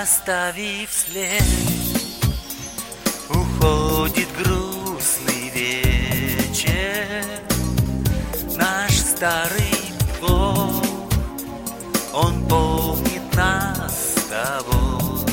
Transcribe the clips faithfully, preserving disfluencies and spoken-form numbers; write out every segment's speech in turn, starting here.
оставив след. Уходит грустный вечер, наш старый двор, он помнит нас с тобой.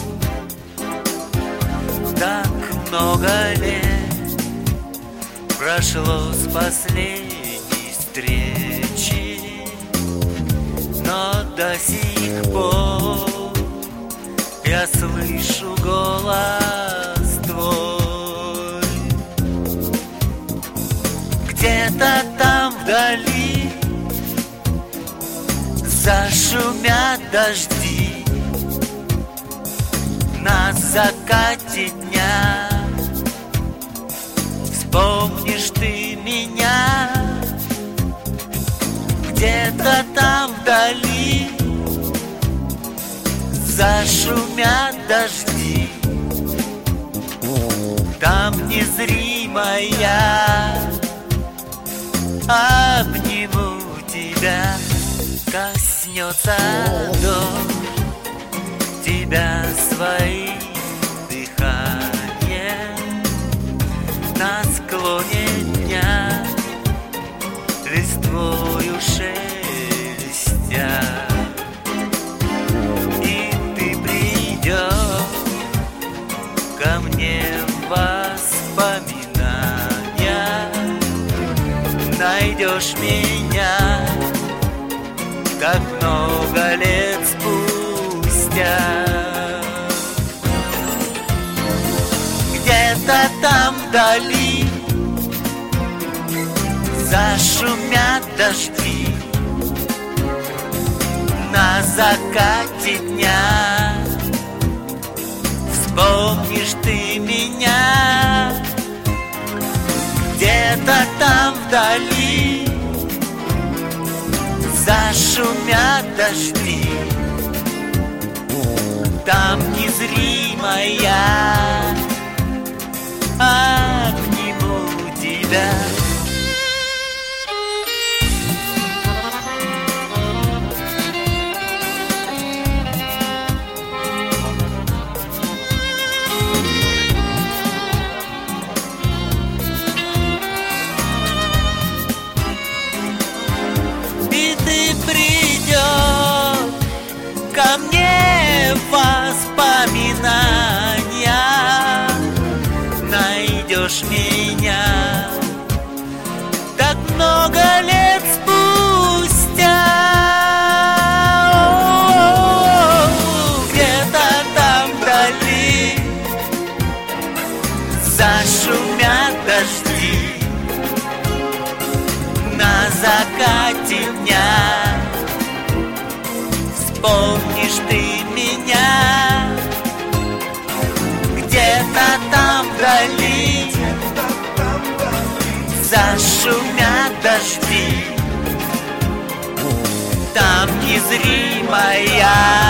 Так много лет прошло с последней встречи, но до сих пор я слышу голос твой. Где-то там вдали зашумят дожди, на закате дня вспомнишь ты меня. Где-то там вдали зашумят дожди, там незримая обниму тебя. Коснется дождь тебя своим дыханием, на склоне дня листвою шелестя. И ты придешь ко мне в воспоминания, найдешь меня так много лет спустя. Где-то там вдали зашумят дожди, на закате дня вспомнишь ты меня. Где-то там вдали зашумят дожди, там незримая обниму тебя. Ко мне воспоминания, найдешь меня так много лет спустя. Где-то там вдали зашумят дожди, на закате дня помнишь ты меня. Где-то там вдали зашумят дожди, там незримая